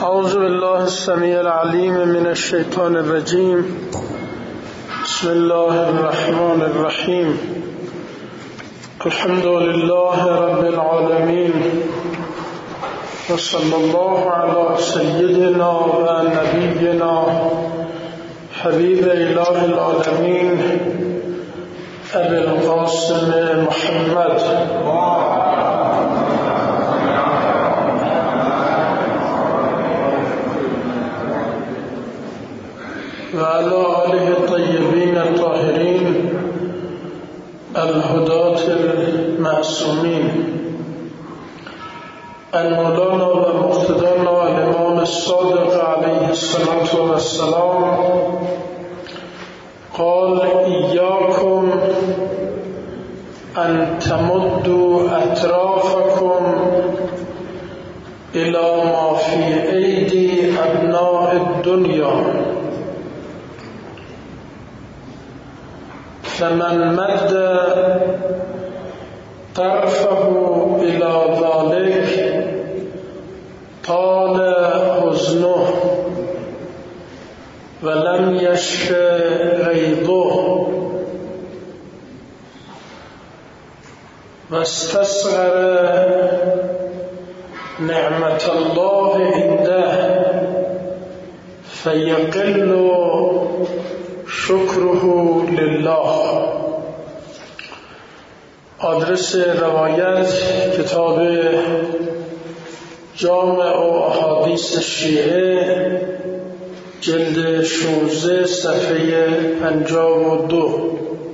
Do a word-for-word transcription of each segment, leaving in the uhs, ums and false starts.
اعوذ بالله السمیع العلیم من الشیطان الرجیم. بسم الله الرحمن الرحیم. الحمد لله رب العالمین و صلی الله علی سیدنا و نبینا حبیب اله العالمین ابی القاسم محمد و علی آله الطیبین الطاهرین الهداة المعصومین المولانا و مقتدانا الامام الصادق علیه الصلاة والسلام قال ایاکم ان تمدوا اطرافکم الى ما فی ایدی ابناء الدنیا فمن مد طرفه الى ذلك طال حزنه ولم يشف غیظه واستصغر نعمت الله عنده فیقل شکره لله. آدرس روایت کتاب جامع و احادیث شیعه جلد شانزده صفحه پنجاه و دو.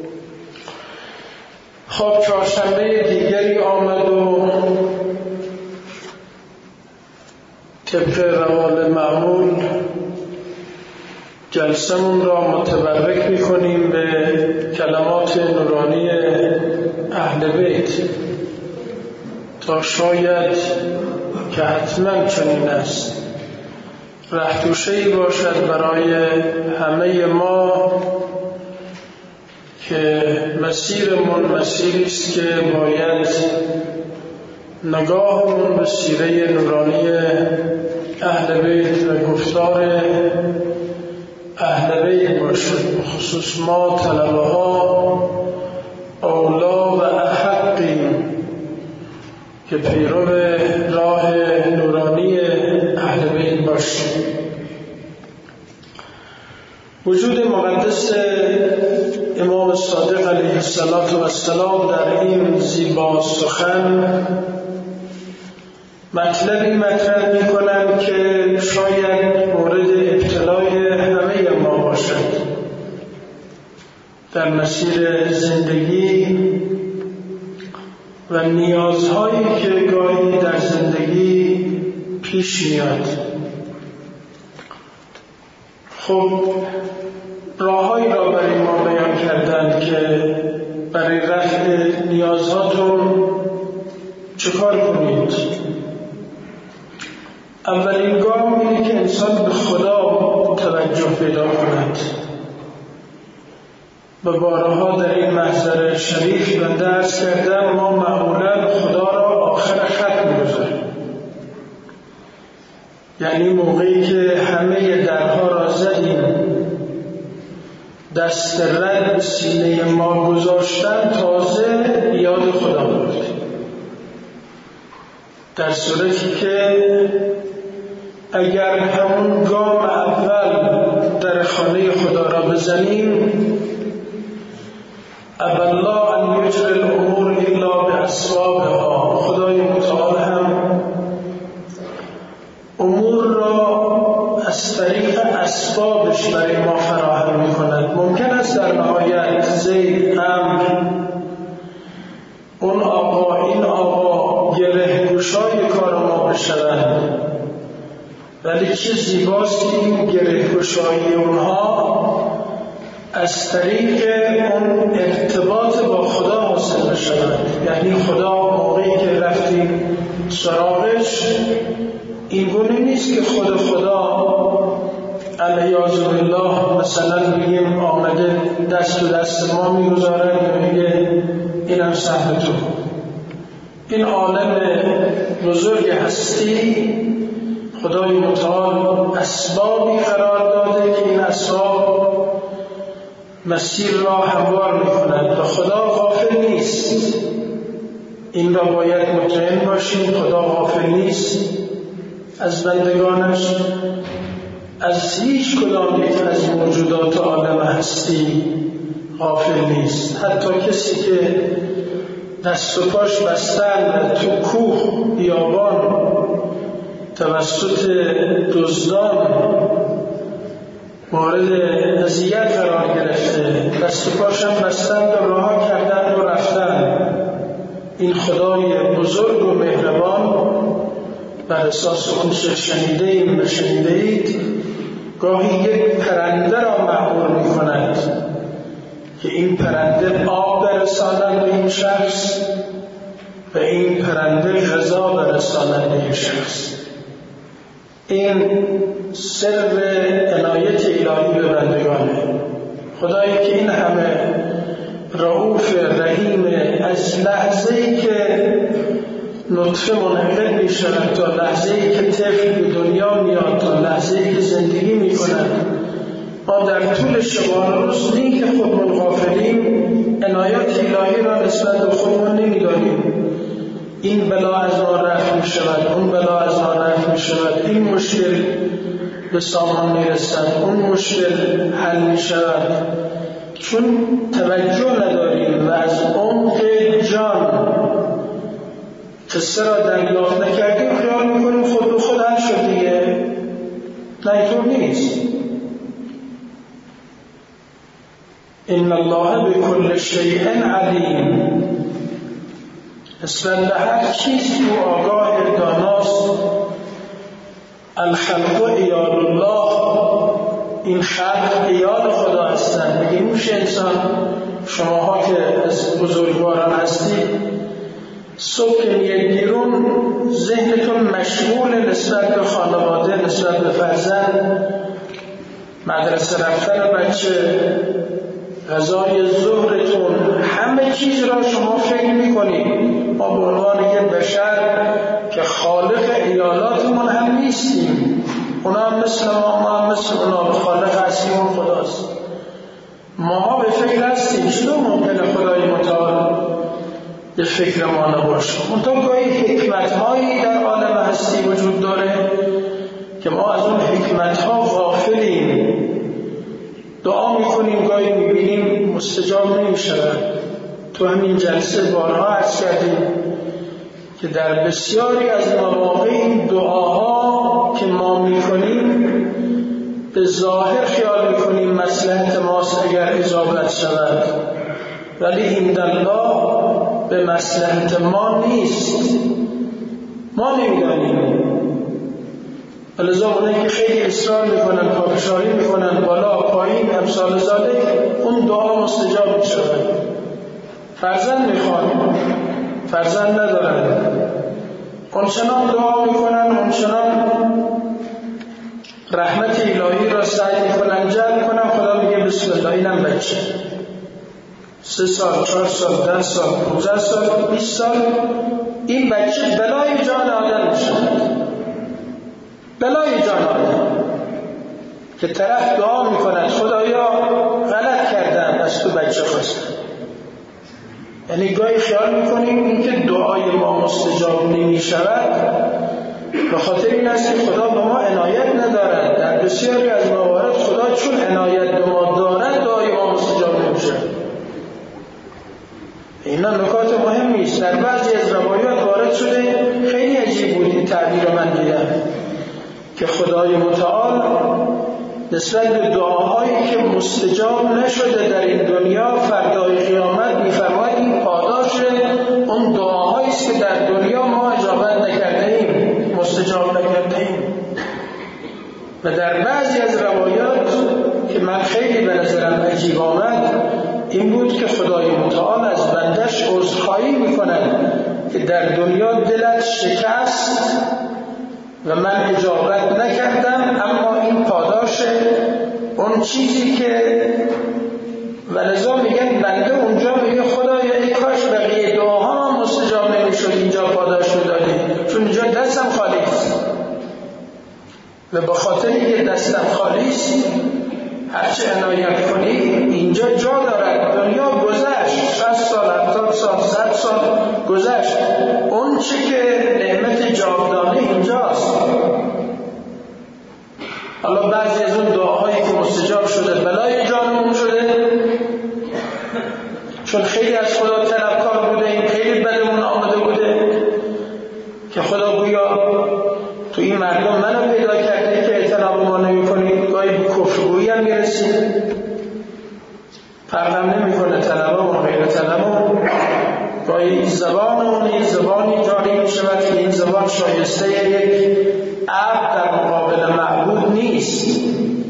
خب چهارشنبه دیگری آمد و طبق روال معمول جلسمون را متبرک می‌کنیم به کلمات نورانی اهل بیت تا شاید که حتما چنین است رهتوشه‌ای باشد برای همه ما که مسیرمون مسیری است که باید نگاهمون به سیره نورانی اهل بیت و گفتار اهل بیت باشد، بخصوص ما طلبه ها اولا و احقیم که پیرو راه نورانی اهل بیت باشیم. وجود مقدس امام صادق علیه السلام در این زیبا سخن مطلبی مطرح می کنم که شاید مورد ابتلای همه ما باشد در مسیر زندگی و نیازهایی که گاهی در زندگی پیش میاد. خب راههایی را برای ما بیان کردند که برای رفع نیازهاتون چه کار کنید. اولین گام اینه که انسان به خدا توجه پیدا کند و بارها در این محضر شریف بنده عرض کردم ما معمولا خدا را آخر خط می‌گذاریم، یعنی موقعی که همه درها را زدیم دست رد به سینه ما گذاشتن تازه یاد خدا بردیم، در صورتی که اگر همون گام اول در خانه خدا را بزنیم ابالله ان یجری الامور الا باسبابها، خدای متعال هم امور را از طریق اسبابش برای ما فراهم می کند. ممکن است در نهایت زید امر اون آقا این آقا گره گشای کار ما بشوند، ولی چه زیباست که این گره گشایی اونها از طریق اون ارتباط با خدا حاصل بشود. یعنی خدا موقعی که رفتیم سراغش این گونه نیست که خود خدا علیاذ بالله مثلا بگیم آمده دست و دست ما میگذاره و میگه اینم سهم تو. این عالم بزرگ هستی خدای متعال اسبابی قرار داده که این اسباب مسیر را هموار می‌کند و خدا غافل نیست. این را باید مطمئن باشیم، خدا غافل نیست از بندگانش، از هیچ کدام یک از موجودات عالم هستی غافل نیست. حتی کسی که دست و پاش بستن تو کوه بیابان توسط دزدان مورد اذیت قرار گرفته، دست و پاشم بستن و رها کردن و رفتن، این خدای بزرگ و مهربان بر اساس اون چه شنیده ایم و شنیده اید گاهی یک پرنده را مأمور می کند که این پرنده آب برساند به این شخص و این پرنده غذا برساند به این شخص. این سر عنایت الهی به بندگانه. خدایی که این همه رؤوف رحیم، از لحظه‌ای که نطفه منعقد می شود تا لحظه‌ای که طفل به دنیا میاد تا لحظه‌ای که زندگی می کند، ما در طول شبان روز که خودمون غافلیم عنایت الهی را نسبت به خودمون نمی‌دانیم. این بلا از ما رفع می شود، اون بلا از ما رفع می شود، این مشکل به سامان می رسد، اون مشکل حل می شود. چون توجه نداریم و از عمق جان قصه را دریافت نکردیم خیال میکنیم خود به خود حل شد دیگه. نه اینطور نیست. ان الله بكل شیء علیم، نسبت به هر چیز او آگاه داناست. الخلق عیال الله، این خلق عیال خدا هستند. میگه میشه انسان، شماها که از بزرگواران هستید، صبح که میاد بیرون ذهنتون مشغول نسبت به خانواده، نسبت به فرزند، مدرسه رفتن بچه، غذای ظهرتون، همه چیز را شما فکر میکنید. ما به عنوان یک بشر که خالق ایالاتمون هم نیستیم، اونا هم مثل ما، ما هم مثل اونا، خالق اصلیمون خداست. ما به فکر هستیم. چطور ممکنه خدای متعال به فکر ما نباشه؟ منطقه گاهی حکمت‌هایی در عالم هستی وجود داره که ما از اون حکمت‌ها غافلیم. دعا میکنیم گاهی میبینیم مستجاب نمیشود. تو همین جلسه بارها عرض کردیم که در بسیاری از مواقع این دعاها که ما میکنیم به ظاهر خیال میکنیم مصلحت ماست اگر اجابت شود، ولی عندالله به مصلحت ما نیست. ما نمیدانیم. لذا اونایی که خیلی اصرار میکنن، پافشاری میکنن بالا پایین امثال ذالک، اون دعا مستجاب میشود. فرزند میخوان، فرزند ندارن، اونچنان دعا میکنن، اونچنان رحمت الهی را سعی میکنن جلب کنن، خدا میگه بسم الله اینم بچه، سه سال، چهار سال، ده سال، پونزده سال، بیست سال، این بچه بلای جان آدم میشود. بلای جان آدم که طرف دعا میکند خدایا غلط کردم از تو بچه خواستم. یعنی گاهی خیال میکنیم این که دعای ما مستجاب نمیشود به خاطر این است که خدا به ما عنایت ندارد. در بسیاری از موارد خدا چون عنایت به ما دارد دعای ما مستجاب نمیشود. اینا نکات مهمی است. در بعضی از روایات وارد شده، خیلی عجیب بود این تعبیر من دیدم که خدای متعال نسبت به دعاهایی که مستجاب نشده در این دنیا فردای قیامت می‌فرماید این پاداش اون دعاهایی است که در دنیا ما اجابت نکرده ایم، مستجاب نکرده ایم. و در بعضی از روایات که من خیلی به نظرم عجیب آمد این بود که خدای متعال از بندش عذرخواهی می‌کند که در دنیا دلت شکست و من اجابت نکردم، اما این پاداش اون چیزی که ولذا میگن بنده اونجا میگه خدایا ای کاش بقیه دعاها هم مستجاب نمیشد، اینجا پاداش میدادی، چون اینجا دستم خالی است. و به خاطر اینکه دستم خالی است هرچه عنایت کنی اینجا جا دارد. دنیا گذشت، شصت سال، هفتاد سال، صد سال گذشت. اون چه که نعمت جاودانه اینجاست. حالا بعضی از اون دعاهایی که مستجاب شده بلای جانمون شده، چون خیلی از خدا طلبکار بوده، این خیلی بدمون آمده بوده که خدا گویا تو این مردم منو پیدا کرده که اعتناب ما نمی کنید. گاهی به کفرگویی هم میرسید، فرقم نمی کنه طلبه و غیر طلبه. گاهی زبانمون این زبانی جاری می شود که این زبان شایسته یک عبد در مقابل معبود نیست.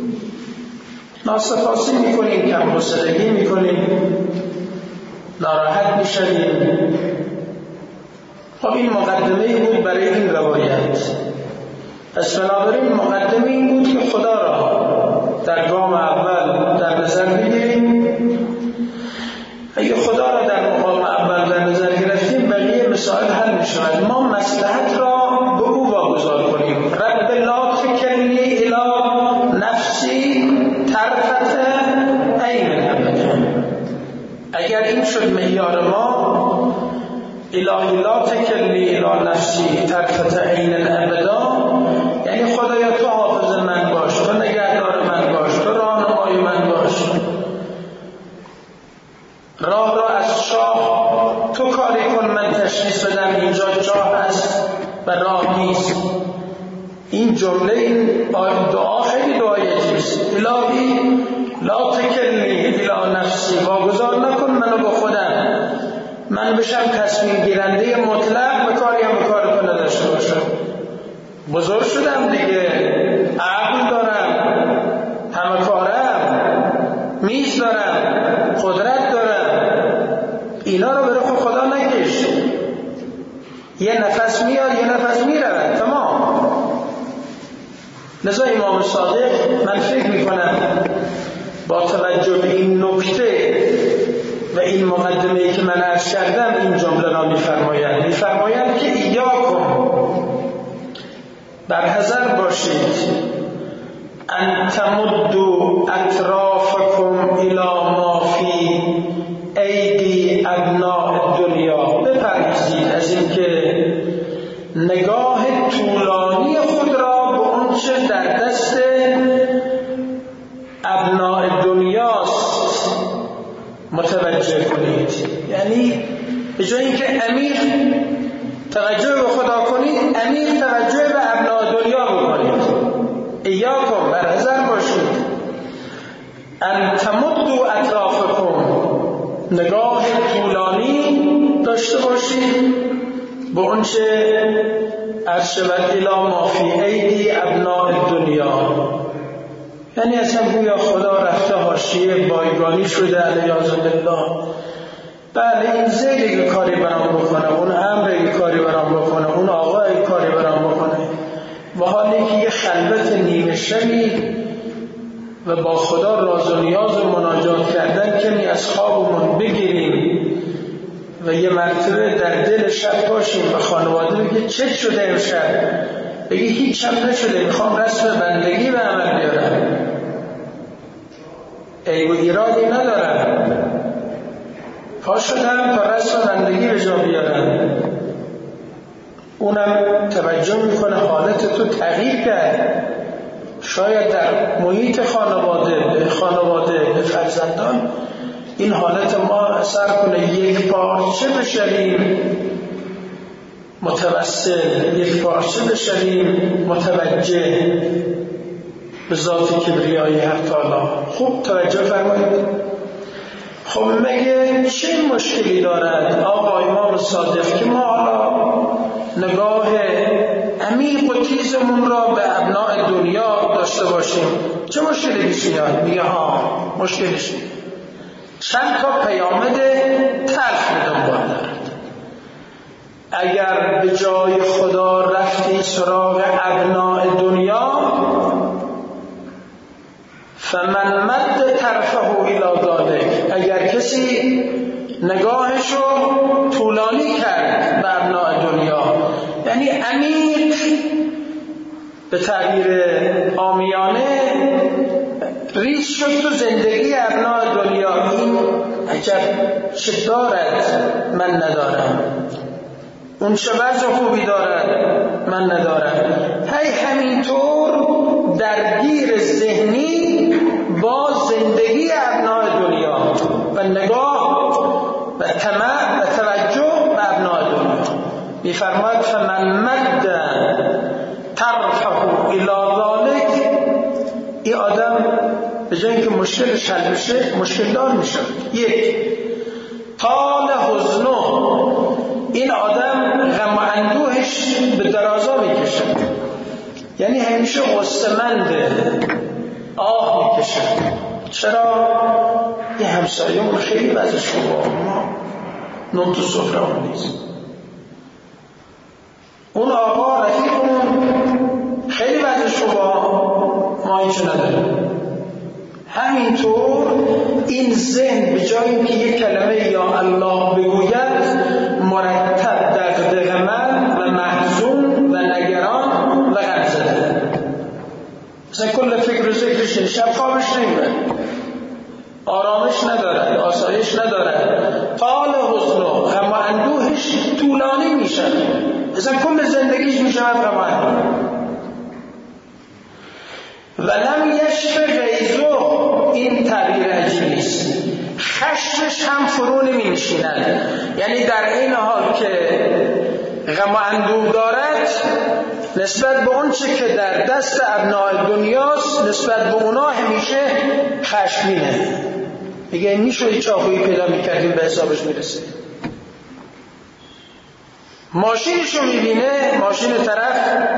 ناسپاسی می کنیم، کم حوصلگی می کنیم، ناراحت می شویم. خب این مقدمه بود برای این روایت. پس بنابراین مقدمه این بود که خدا را در گام اول در نظر بگیریم. اگه خدا را در مقام اول در نظر گرفتیم بقیه مسائل حل می شود. ما مصلحت را به او واگذار کنیم. رب لا تکلنی الی نفسی طرفة عین ابدا. اگر این شد معیار ما، الهی لا تکلنی الی نفسی طرفة عین ابدا، یعنی خدایا تو حافظ من باش، تو نگهدار من باش، تو راهنمای من باش، راه را از چاه تو کاری کن، من تشخیص بدم اینجا چاه است و راه نیست. این جمله، این دعا خیلی دعای عجیبست. الهی لا تکلنی الی نفسی، واگذار نکن منو به خودم، من بشم تصمیم گیرنده مطلق، به کاری هم به کار تو نداشته باشم. بزرگ شدم دیگه، عقل دارم، همه کارم، میز دارم، قدرت دارم، اینا رو برای خدا نکش. یه نفس میاد یه نفس میرود، تمام. لذا امام صادق من فکر میکنم با توجه به این نکته و این مقدمه‌ای که من عرض کردم این جمله را میفرمایند میفرمایند که ایاکم، در حذر باشید، ان تمدوا اطرافکم الی ما فی ایدی ابناء الدنیا. بپرهیزید از این که نگاه طولانی خود را به اون چه در دست ابناء دنیاست متوجه کنید. یعنی به جای اینکه عمیق توجه به خدا کنید، عمیق توجه به ابناء دنیا بکنید. ایاکم، بر حذر باشید، ان تمدوا اطرافکم، نگاه طولانی داشته باشید به اون چه عرض شود الی ما فی ایدی ابناء الدنیا. یعنی اصلا گویا خدا رفته حاشیه بایگانی شده علیاذ بالله. بله این زید یک کاری برام بکنه، اون امر یک کاری برام بکنه، اون آقا یک کاری برام بکنه، و حالی که یه خلوت نیمه شبی و با خدا راز و نیاز و مناجات کردن کمی از خوابمون بگیریم و یه مرتبه در دل شب باشیم و خانواده بگه چه شده امشب، بگه هیچ هم نشده، میخوام رسم بندگی به عمل بیارم، عیب و ایرادی ندارم، پا شدم تا رسم بندگی به جا بیارم. اونم توجه میکنه حالت تو تغییر کرد، شاید در محیط خانواده به خانواده به فرزندان این حالت ما اثر کنه، یک پارچه بشویم متوسل، یک پارچه بشویم متوجه به ذات کبریایی حق تعالی. خوب توجه فرمایید. خب مگه چه مشکلی دارد آقا امام صادق که ما حالا نگاه عمیق و تیزمون را به ابناء دنیا داشته باشیم؟ چه مشکلی پیش میاد؟ میگه ها مشکلش چند تا پیامد تلخ به دنبال دارد. اگر به جای خدا رفتی سراغ ابناء دنیا، فمن مد طرفه الی ذلک، اگر کسی نگاهشو طولانی کرد به ابناء دنیا، یعنی عمیق به تعبیر عامیانه ریز شد تو زندگی ابناء دنیا. این عجب چه دارد من ندارم، اون چه وضع خوبی دارد من ندارم. هی همینطور درگیر ذهنی با زندگی ابناء دنیا و نگاه و طمع و توجه به ابناء دنیا. می‌فرماید فمن مد طرفه الی ذلک، این آدم به جای اینکه مشکلش حل بشه مشکل دار میشه. یک، طال حزنه، این آدم غم و اندوهش به درازا میکشه، یعنی همیشه غصه‌منده، آه میکشه. چرا؟ یه همسایه‌مون خیلی وضعش خوبه، ما نون تو سفره‌مون نیست. اون آقا رفیقمون خیلی وضعش خوبه، ما اینچه نداریم. همینطور این ذهن به جای اینکه یک کلمه یا الله بگوید، مرتب دغدغه‌مند و محزون و نگران و غم‌زده. مثلا کل فکر و ذکرش شب خوابش نمیبره، آرامش ندارد، آسایش ندارد، طال حزن و غم و اندوهش طولانی میشه، مثلا کل زندگیش میشه غم و اندوه. ولم یشف غیظه، این تعبیر عجیبی است، خشمش هم فرو نمی نشیند، یعنی در این حال که غم و اندوه دارد نسبت به اون چه که در دست ابناء دنیاست، نسبت به اونا همیشه خشمینه. میگه میشه یه چاقویی پیدا میکردیم به حسابش میرسه. ماشینشو میبینه، ماشین طرف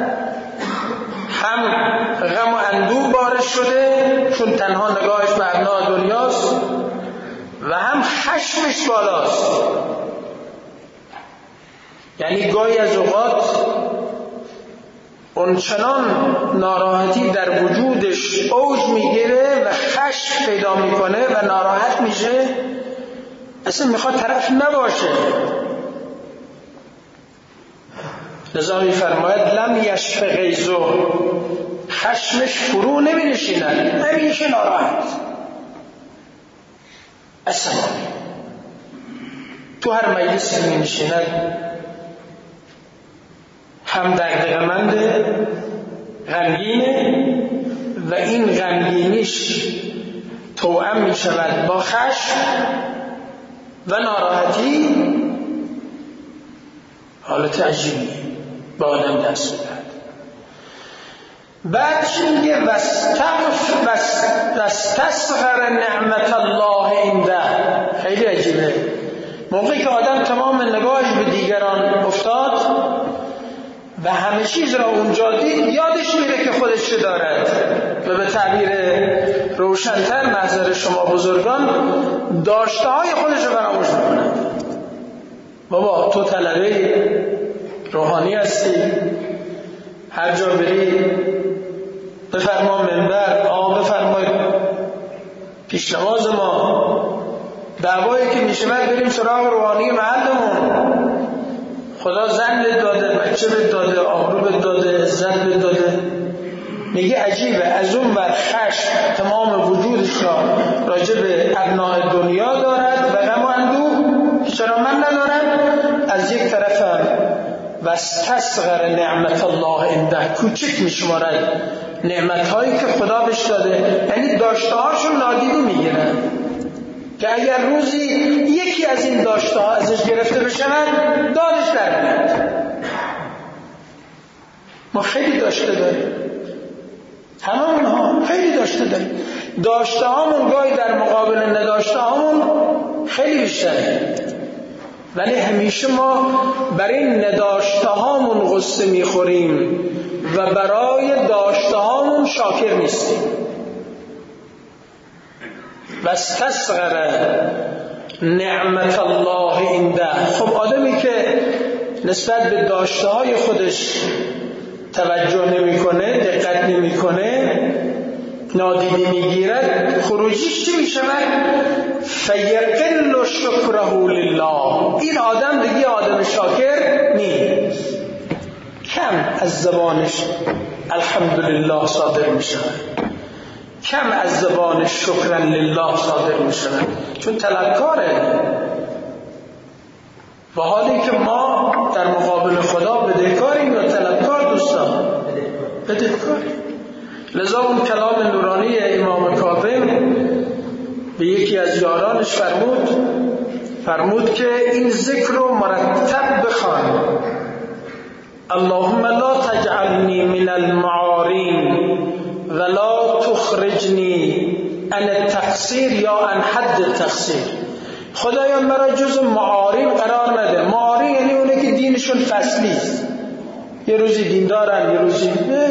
هم غم و اندوه بارش شده چون تنها نگاهش به ابناء دنیاست و هم خشمش بالاست. یعنی گاهی از اوقات اونچنان ناراحتی در وجودش اوج میگیره و خشم پیدا میکنه و ناراحت میشه، اصلا میخواد طرف نباشه. لذا میفرماید لم یشف غیظه، خشمش فرو نمی نشیند، همیشه ناراحت، اصلا تو هر مجلسی می نشیند هم دغدغه‌منده، غمگینه و این غمگینیش توأم می شود با خشم و ناراحتی. حالت عجیبی با آدم دست میدهد. بعد چی میگه؟ واستسغر نعمت الله عنده. خیلی عجیبه. موقعی که آدم تمام نگاهش به دیگران افتاد و همه چیز را اونجا دید، یادش میره که خودش چه دارد و به تعبیر روشن‌تر نظر شما بزرگان داشته های خودش رو فراموش میکنه. بابا تو طلبه روحانی هستی، هر جا بری بفرما منبر، آقا بفرمای پیش نماز ما، دعوایی که میشه بعد بریم سراغ روحانی محلمون. خدا زن بهت داده، بچه بهت داده، آبرو بهت داده، عزت بهت داده. میگه عجیبه، از اون بر خشم تمام وجودش را راجع به ابناء دنیا دارد و غم و اندوه که چرا من ندارم. از یک طرفم واستسغر نعمت الله عنده، کوچک میشمارد نعمتهایی که خدا بهش داده، یعنی داشته هاشون نادیده میگیرن که اگر روزی یکی از این داشته ها ازش گرفته بشن دادش در میاد. ما خیلی داشته داریم، هممون ها خیلی داشته داریم. داشته هامون گاهی در مقابل نداشته هامون خیلی بیشتره، ولی همیشه ما برای این نداشته هامون غصه میخوریم و برای داشته هامون شاکر نیستیم. واستسغر نعمت الله عنده. خب آدمی که نسبت به داشته های خودش توجه نمی کنه، دقت نمی کنه، نادیده می گیرد، خروجیش چی می شود؟ فیقل شکره لله. این آدم دیگه آدم شاکر نیست. کم از زبانش الحمدلله صادر می شود، کم از زبانش شکرا لله صادر می شود، چون طلبکاره. و حالی که ما در مقابل خدا بدهکاریم یا طلبکار دوستان؟ بدهکاریم. لذا اون کلام نورانی امام کاظم به یکی از یارانش فرمود فرمود که این ذکر رو مرتب بخوان. اللهم لا تجعلنی من المعارین ولا تخرجنی عن التقصیر یا عن حد التقصیر. خدایا مرا جز معارین قرار نده. معارین یعنی اونه که دینشون فصلی است، یه روزی دین دارن یه روزی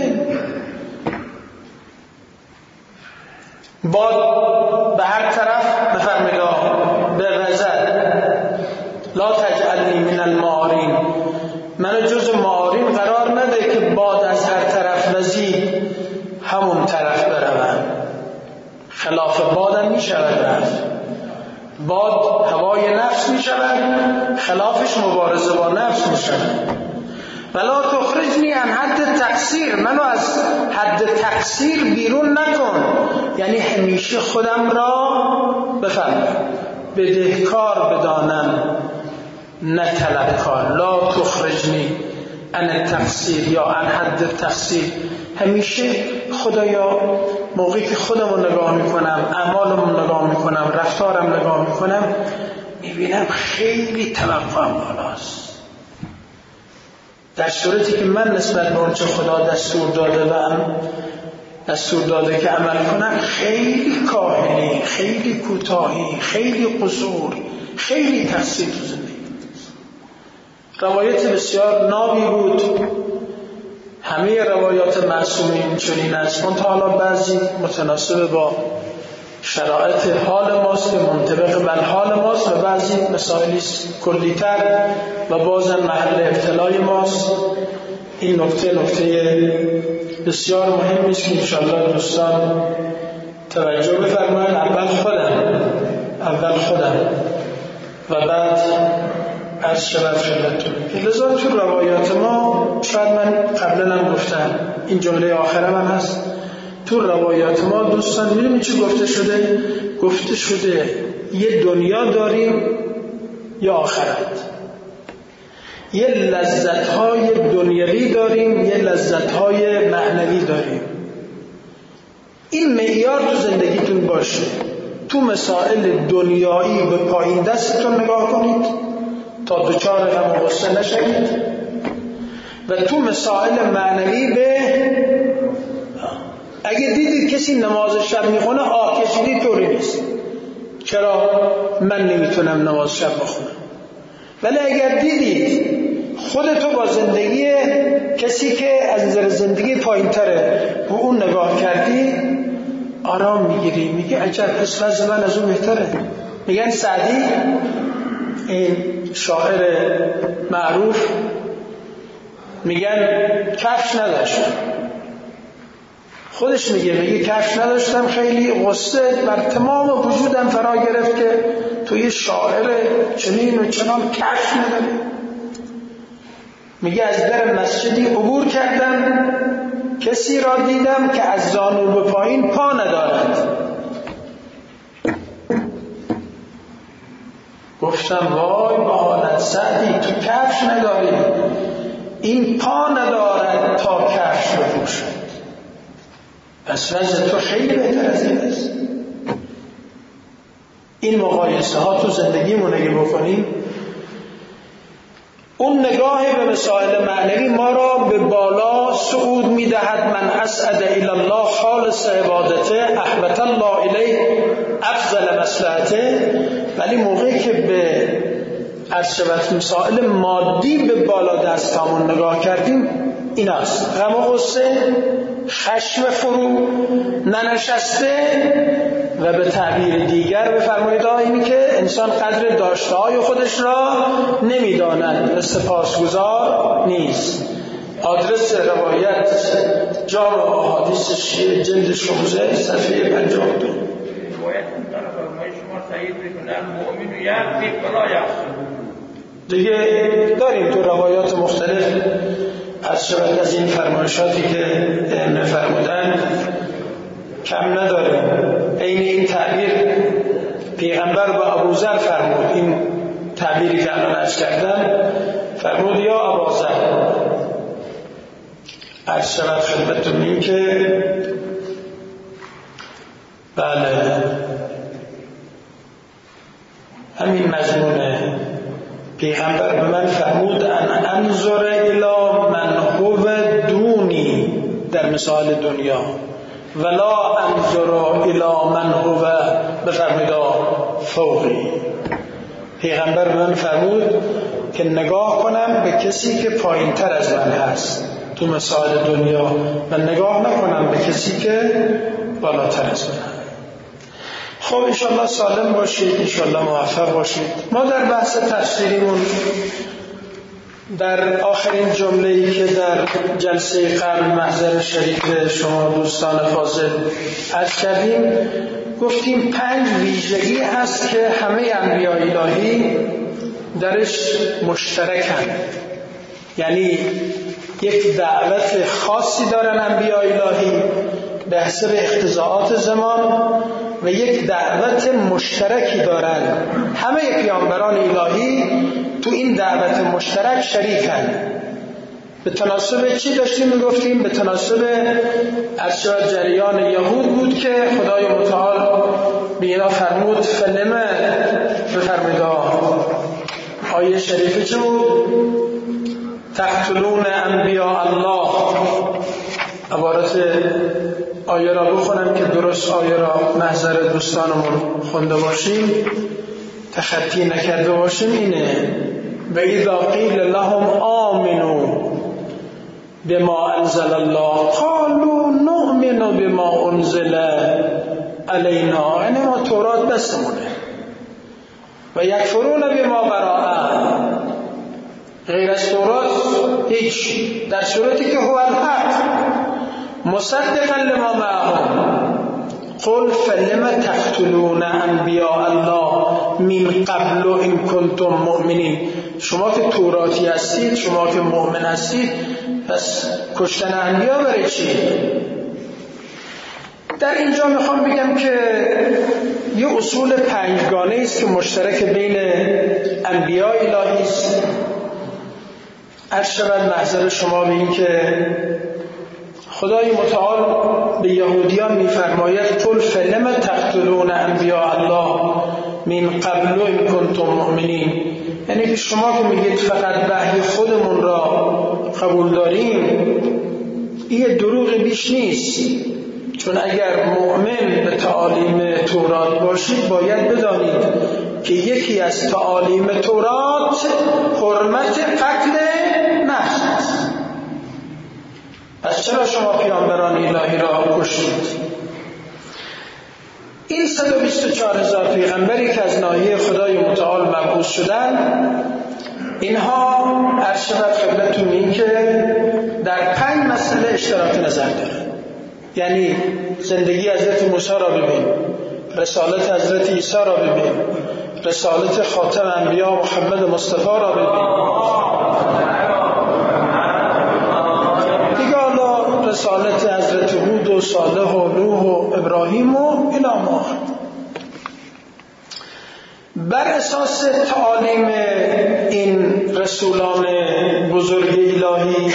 باد به هر طرف بفرمید به وزد. لا تجعلنی من المعارین، من جز معارین قرار نده که باد از هر طرف وزید همون طرف بروم. خلاف بادم می شود رفت. باد هوای نفس می شود، خلافش مبارزه با نفس می شود. ولا تخرجنی عن حد تقصیر، منو از حد تقصیر بیرون نکن. یعنی همیشه خودم را بفهم بدهکار بدانم نه طلبکار. لا تخرجنی عن التقصیر یا عن حد التقصیر. همیشه خدایا موقعی که خودم رو نگاه میکنم، اعمالم رو نگاه میکنم، رفتارم نگاه میکنم، میبینم خیلی توقعم بالاست. در صورتی که من نسبت به اون چه خدا دستور داده و هم دستور داده که عمل کنم خیلی کاهلی، خیلی کوتاهی، خیلی قصور، خیلی تقصیر تو زندگی. روایت بسیار نابی بود. همه روایات معصومین چنین است، منتها حالا بعضی متناسب با شرایط حال ماست، منطبق بر حال ماست، و بعضی مسائلی کلی‌تر و بازم محل ابتلای ماست. این نکته نکته بسیار مهمی است که انشاءالله دوستان توجه بفرمایید. اول خودم اول خودم و بعد عرض شود خدمتتون. لذا تو روایات ما، شاید من قبلا هم گفتم، این جمله آخرم هم هست، تو روایات ما دوستان میدونی چی گفته شده؟ گفته شده یه دنیا داریم یا آخرت، یه لذت‌های دنیوی داریم یه لذت‌های معنوی داریم. این معیار تو زندگیتون باشه. تو مسائل دنیایی به پایین دستتون نگاه کنید تا دوچار غم و غصه نشوید، و تو مسائل معنوی به اگه دیدید کسی نماز شب میخونه آه کشیدی طوری نیست، چرا من نمیتونم نماز شب بخونم. ولی اگر دیدید خودتو با زندگی کسی که از نظر زندگی پایین تره به اون نگاه کردی، آرام میگیری، میگی عجب پس وضع من از اون بهتره. میگن سعدی، این شاعر معروف، میگن کفش نداشتم. خودش میگه میگه کفش نداشتم، خیلی غصه بر تمام وجودم فرا گرفت که تو یه شاعر چنین و چنان کفش نداری. میگه از در مسجدی عبور کردم کسی را دیدم که از زانو به پایین پا ندارد. گفتم وای با حالت سعدی، تو کفش نداری، این پا ندارد تا کفش بپوشد. پس وضع تو خیلی بهتر از این است. این مقایسه ها تو زندگیمون اگه بکنیم، اون نگاه به مسائل معنوی ما را به بالا صعود میدهد. من اسعد الی الله خالص عبادته احبط الله الیه افضل مصلحته. ولی موقعی که به عرشبت مسائل مادی به بالا دستامون نگاه کردیم، این است غم و غصه، خشم فرو ننشسته، و به تعبیر دیگر بفرمایید اینی که انسان قدر داشته‌های خودش را نمی‌داند و سپاسگزار نیست. آدرس روایت جامع احادیث شیعه جلد شانزده صفحه پنجاه و دو. روایت می‌کنه فرمایش شما تایید می‌کنن مؤمن یغفر ولا یغفر. دیگه داریم تو روایات مختلف از شبت از این فرمایشاتی که فرمودن کم نداره. این این تعبیر پیغمبر با ابوذر فرمود، این تعبیری که الان عرض کردن، فرمود یا ابوذر، عرض شود خدمتتون این که بله همین مضمونه. پیغمبر به من فرمود ان انظر الی من هو دونی در مثال دنیا ولا انظر الی من هو بفرمید فوقی. پیغمبر به من فرمود که نگاه کنم به کسی که پایین تر از من هست تو مثال دنیا و نگاه نکنم به کسی که بالاتر از من هست. خب انشالله سالم باشید، انشالله موفق باشید. ما در بحث تفسیریمون در آخرین جمله‌ای که در جلسه قبل محضر شریک شما دوستان فاضل عرض کردیم، گفتیم پنج ویژگی هست که همه انبیاء الهی درش مشترکن. یعنی یک دعوت خاصی دارن انبیاء الهی به حسب اقتضاعات زمان و یک دعوت مشترکی دارن. همه پیامبران الهی تو این دعوت مشترک شریکن. به تناسب چی داشتیم میگفتیم؟ به تناسب از جریان یهود بود که خدای متعال به اینا فرمود فلمه بفرمید آیه شریفه چه بود؟ تقتلون انبیاء الله. عبارت آیه را بخونم که درست آیه را محضر دوستانمون خونده باشیم، تخطی نکرده باشیم. اینه و اذا قیل لهم آمنوا بما انزل الله قالوا نؤمن بما انزل علینا. یعنی ما تورات بسمونه و یکفرون بما براءه، غیر از تورات هیچ، در صورتی که هو الحق مصدقا لما معهم. قل فلم تقتلون انبیاء الله من قبل ان کنتم مؤمنین. شما که توراتی هستید، شما که مؤمن هستید، پس کشتن انبیا برای چی؟ در اینجا میخوام بگم که یه اصول پنجگانه است که مشترک بین انبیاء الهی است. عرض شود محضر شما به این که خدای متعال به یهودیان میفرماید قل فلم تقتلون انبیاء الله من قبل ان کنتم مؤمنین. یعنی که شما که میگید فقط وحی خودمون را قبول داریم، این دروغ بیش نیست. چون اگر مؤمن به تعالیم تورات باشید باید بدانید که یکی از تعالیم تورات حرمت قتل نفس است. پس چرا شما پیامبران الهی را کشتید؟ این صد و بیست و چهار هزار پیغمبری که از ناحیه خدای متعال مبعوث شدن، اینها عرض شود خدمتتون این که در پنج مسئله اشتراک نظر دارن. یعنی زندگی حضرت موسی را ببین، رسالت حضرت عیسی را ببین، رسالت خاتم انبیا محمد مصطفی را ببین، دیگه حالا رسالت حضرت هود و صالح و نوح و ابراهیم و الی آخر. بر اساس تعالیم این رسولان بزرگ الهی،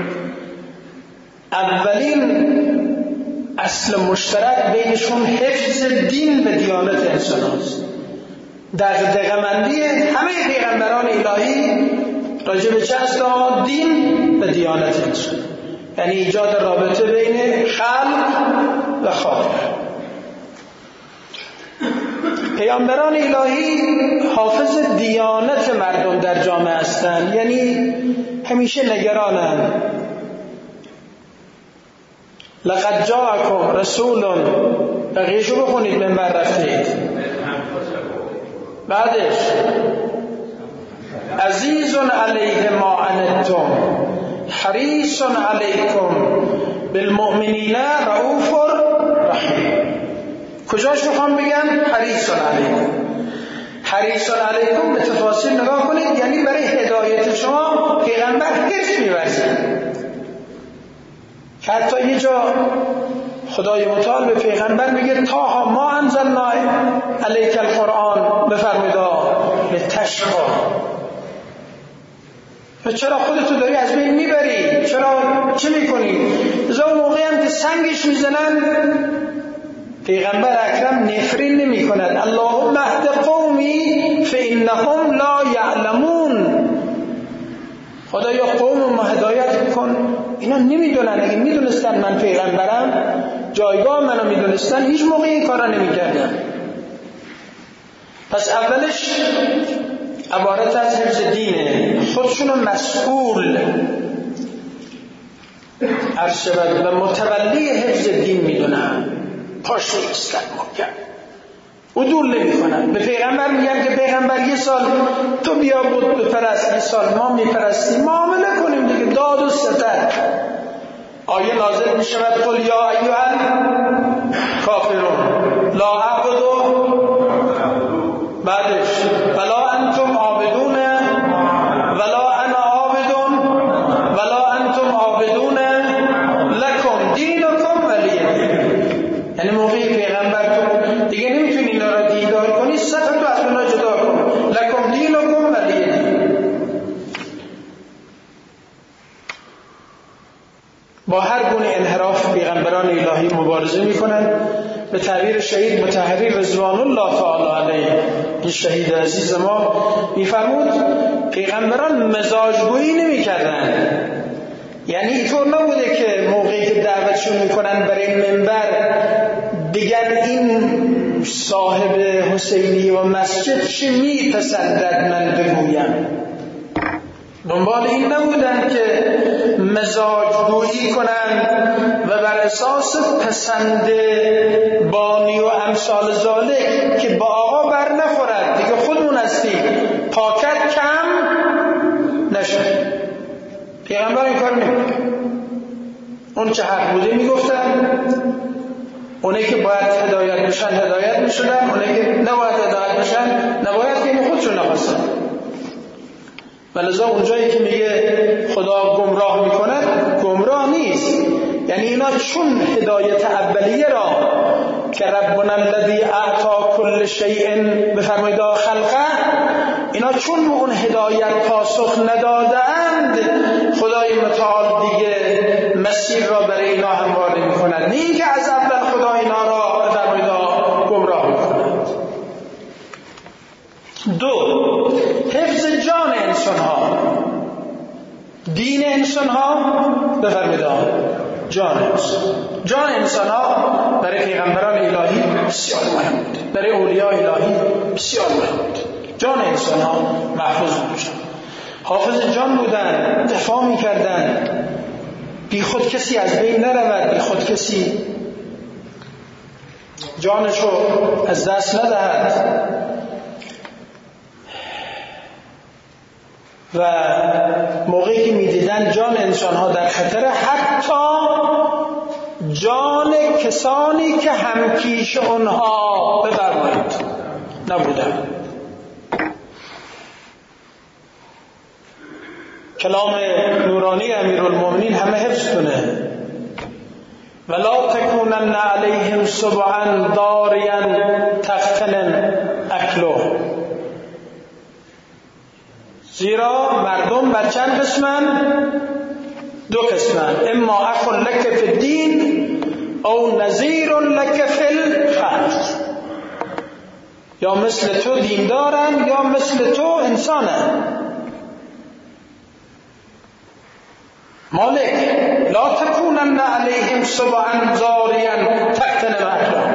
اولین اصل مشترک بینشون حفظ دین و دیانت انسان هست. دغدغه‌مندی همه پیغمبران الهی راجع به چه هست؟ دین و دیانت انسان، یعنی ایجاد رابطه بین خلق و خالق. پیامبران الهی حافظ دیانت مردم در جامعه هستند، یعنی همیشه نگرانند. لقد جاءکم رسول، بقیه‌شو بخونید منبر رفتید. بعدش عزیز علیه ما عنتم حریص علیکم بالمؤمنین رؤوف رحیم. کجاش میخوام بگم؟ حریص علیکم. حریص علیکم به تفاصیل نگاه کنید، یعنی برای هدایت شما پیغمبر حرص می‌ورزید. حتی یه جا خدای متعال به پیغمبر میگه تا ما انزلنا علیک القرآن، بفرمایید لتشقی. و چرا خودتو داری از بین میبری؟ چرا چه میکنی؟ از اون موقعی هم که سنگش میزنن پیغمبر اکرم نفرین نمی کند. اللهم اهد قومی فانهم لا یعلمون. خدایا قوم ما هدایت کن، اینا نمیدونن. اگه میدونستن من پیغمبرم، جایگاه منو میدونستن، هیچ موقع این کارا نمیکردن. پس اولش عبارت از حفظ دینه، خودشونو مسئول عرض شود و متولی حفظ دین میدونن، پاش نیستن محکم، عدول نمی کنن. به پیغمبر میگن که پیغمبر یه سال تو بیا بود بپرست، یه سال ما میپرستیم، معامله کنیم دیگه، داد و ستد. آیه نازل می شود قل یا ایها کافرون لا اعبد، بعدش ولا انتم عابدون ولا انا عابد ولا انتم عابدون لکم دینکم ولی دین. یعنی موقعی پیغمبر تو دیگه نمیتونی اینا را دیندار کنی، صفت تو از اونا جدا کن، لکم دینکم ولی دین. با هر گونه انحراف پیغمبران الهی مبارزه میکنن. به تعبیر شهید مطهری رضوان الله تعالی علیه، این شهید عزیز ما میفرمود پیغمبران مزاجگویی نمیکردن. یعنی اینطور نبوده که موقعی که دعوتشون میکنن برای منبر بگن این صاحب حسینی و مسجد چه میپسندد من بگویم. دنبال این نبودن که مزاجگویی کنن و بر اساس پسند بانی و امثال ذالک که با آقا بر نخورد، دیگه خودمون هستیم، پاکت کم نشه. پیغمبر این کار نمی‌کنه. اون چه حق بوده میگفتن، اونایی که باید هدایت بشن هدایت میشدن، اونایی که نباید هدایت بشن نباید، که این خودشون نخواستن. ولذا اونجایی که میگه خدا گمراه میکند، گمراه نیست. یعنی اینا چون هدایت اولیه را که ربنا الذی اعطا کل شیء بفرمایید خلقه، اینا چون به اون هدایت پاسخ ندادند، خدای متعال دیگه مسیر را برای اینا همواره میکند، نه اینکه از اول خدا اینا را بفرمایید گمراه میکند. دو، حفظ جان انسان ها، دین انسان ها، بفرمایید جان انسان. جان انسان ها برای پیغمبران الهی بسیار مهم بود، برای اولیاء الهی بسیار مهم بود. جان انسان ها محفوظ بودن، حافظ جان بودن، دفاع میکردن، بی خود کسی از بین نرود، بی خود کسی جانشو از دست ندهد. و موقعی که میدیدن جان انسان ها در خطر، حتی جان کسانی که همکیش اونها بفرمایید نبودن. کلام نورانی امیرالمومنین همه حفظ کنه. ولا تکونن علیهم سبعا داریا تفتنن اکلو. زیرا مردم بر چند قسمن؟ دو قسمن، اما اخ لک فی الدین او نظیر لک فی الخلق. یا مثل تو دیندارن یا مثل تو انسانن. مالک لا تکونن علیهم سبعا ضاریا تفتنن اکلو.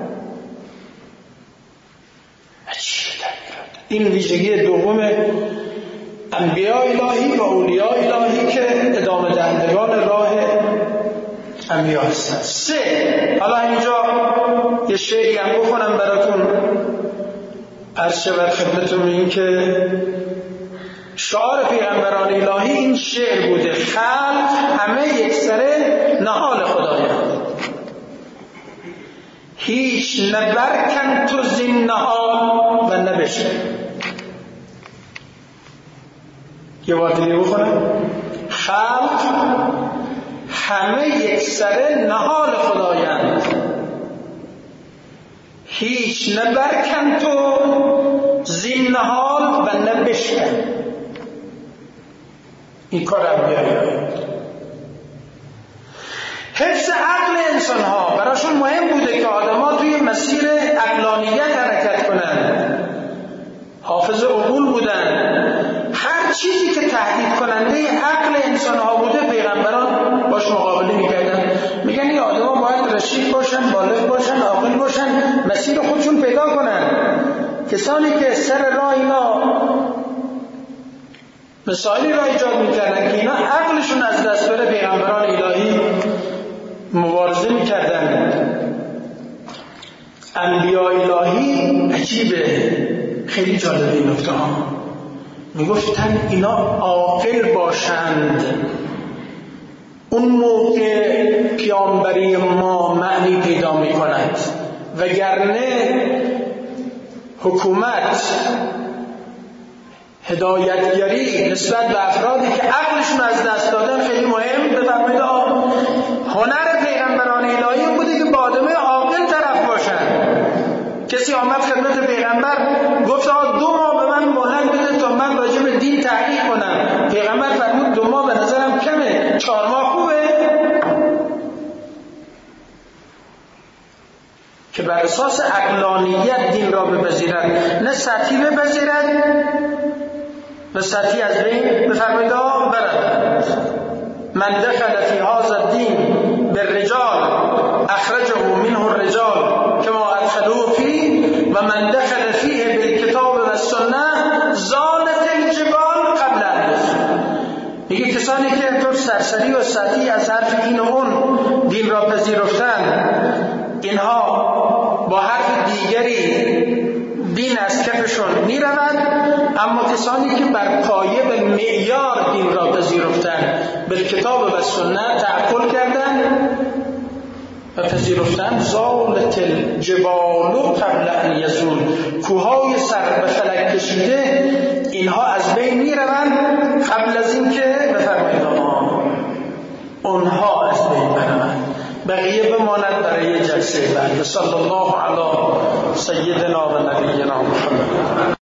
این ویژگی دوم انبیاء الهی و اولیاء الهی که ادامه دهندگان راه انبیاء هستند. سه، حالا اینجا یه شعری هم بخونم براتون عرض شود خدمتتون، این که شعار پیغمبران الهی این شعر بوده: خلق همه یک سره نهال خدایند، هیچ نبرکن تو زین نهال و نبشه. یه بار دیگه بخونم. خلق همه یک سره نهال خدایند، هیچ نبرکن تو زین نهال و نبشکن. این کار هم بیایید. حفظ عقل انسان ها براشون مهم بوده که آدم ها توی مسیر عقلانیت حرکت کنند، حافظ عقول بودن. هر چیزی که تهدید کننده عقل انسان ها بوده پیغمبران باش مقابله میکردن. میگن این آدم ها باید رشید باشن، بالغ باشن، عاقل باشن، مسیر خودشون پیدا کنن. کسانی که سر راه اینا مسائلی را ایجاد میکردن که اینا عقلشون از دست بره، پیغمبران الهی مبارزه میکردن. انبیاء الهی عجیبه، خیلی جالبه این نکته ها. میگفتن اینا عاقل باشند، اون موقع پیامبری ما معنی پیدا میکند، وگرنه حکومت هدایتگری نسبت به افرادی که عقلشون از دست دادن خیلی مهم. بفرمایید هنر پیغمبران الهی بوده که با آدم عاقل طرف باشن. کسی آمد خدمت پیغمبر گفت آقا دو ماه به من مهلت بده تا من راجع به دین تحقیق کنم. پیغمبر فرمود دو ماه به نظرم کمه، چهار ماه خوبه. که بر اساس عقلانیت دین را بپذیرد، نه سطحی بپذیرد و سطحی از بین بفرمایید برد. من دخل فی هذا الدین بالرجال اخرجه منه الرجال کما ادخلوه فی و من دخل فیه بالکتاب و السنه زالت الجبال قبل ان یزول. میگه کسانی که اینطور سرسری و سطحی از حرف این و اون دین را پذیرفتند، اینها با حرف دیگری دین از کفشون می رود. اما کسانی که بر پایه به معیار دین را پذیرفتن، به کتاب و سنت تعقل کردن و پذیرفتن، زالت الجبال قبل ان یزول، کوههای سر به فلک کشیده اینها از بین می روند قبل از این که بفرمایید اونها از بین بروند. بقیه بماند برای جلسه بعد. صلی الله علی سیدنا و نبینا محمد.